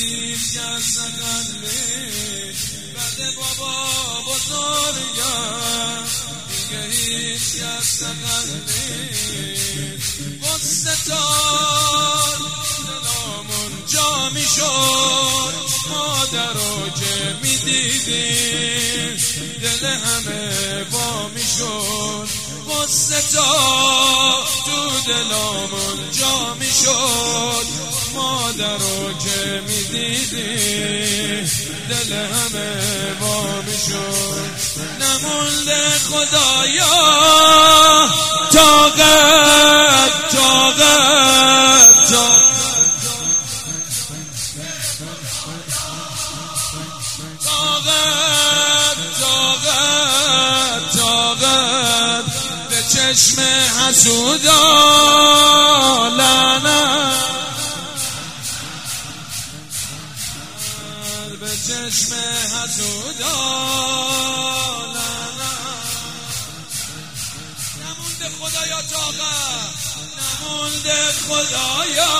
هیچ کس نخندید بعد بابا بزرگم، دیگه هیچ کس نخندید. قصه تار دلامون جا میشد، مادرو که میدیدیم دل همه وا میشد. قصه تا تو دلامون جا میشد، مادرو که میدیدیم دل همه وا میشد. نمونده خدایا طاقت طاقت طاقت به چشم حسودا لعنت، به چشم حسودا لعنت. نمونده خدایا طاقت، نمونده خدایا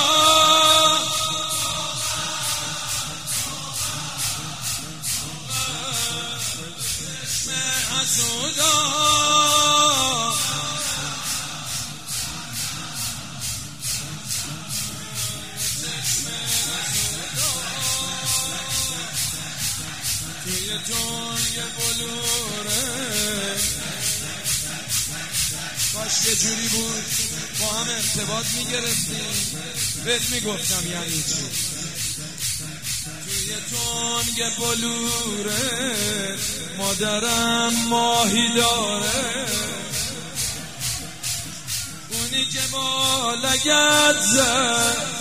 حسودا. توی جنگ بلوره کاش یه جوری بود با هم ارتباط میگرفتیم، بهت میگفتم یعنی چی. توی تنگ بلوره مادرم ماهی داره، اونی که با لگد زد.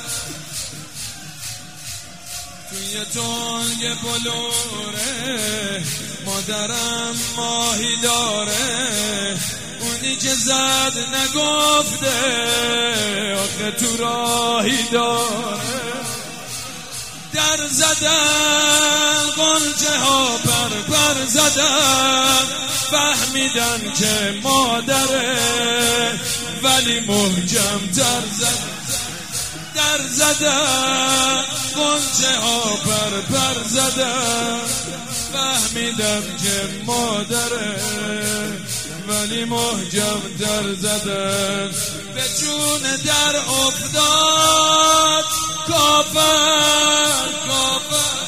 توی تنگ بلوره مادرم ماهی داره، اونی که زد نگفته آخه تو راهی داره. در زدن غنچه ها پر زدن، فهمیدن که مادره ولی محکم تر زدن. در زدن غنچه ها پر زدن، فهمیدم که مادره ولی محکم تر زدن. به جون در افتاد کافر کافر،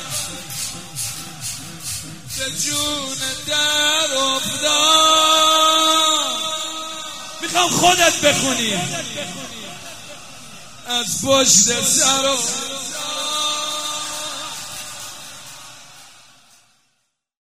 به جون در افتاد. میخوام خودت بخونی از پشت سر